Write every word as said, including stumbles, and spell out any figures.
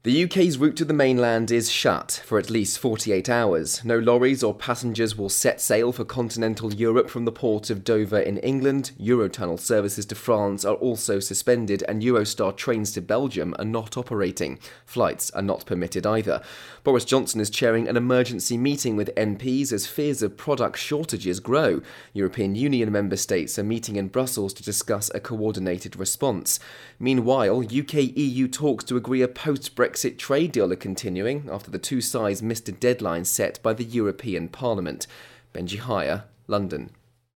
The U K's route to the mainland is shut for at least forty-eight hours. No lorries or passengers will set sail for continental Europe from the port of Dover in England. Eurotunnel services to France are also suspended, and Eurostar trains to Belgium are not operating. Flights are not permitted either. Boris Johnson is chairing an emergency meeting with M Ps as fears of product shortages grow. European Union member states are meeting in Brussels to discuss a coordinated response. Meanwhile, U K E U talks to agree a post-Brexit Brexit trade deal are continuing after the two sides missed a deadline set by the European Parliament. Benji Hire, London.